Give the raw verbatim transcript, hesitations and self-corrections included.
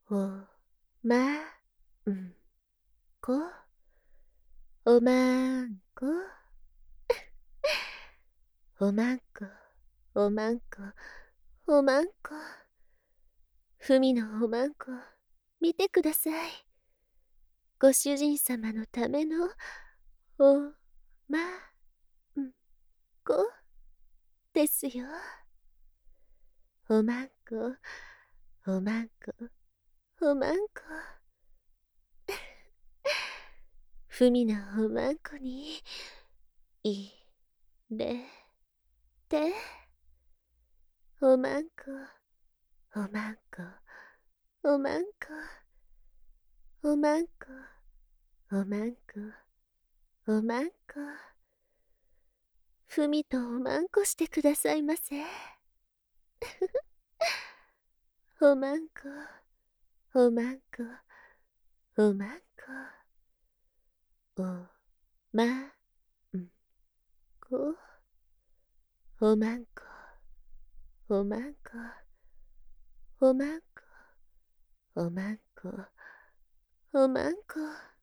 おまんこ、おまんこ、おまんこ、おまんこ、おまんこ。ふみのおまんこ、見てください。ご主人様のための、おまんこですよ。おまんこ、おまんこ、おまんこ。ふみのおまんこに、いれて、おまんこ、おまんこ、おまんこ、おまんこ、おまんこ、おまんこ。ふみとおまんこしてくださいませ。おまんこ、おまんこ、おまんこ、おまんこ、おまんこ、おまんこ、おまんこ、おまんこ、おまんこ。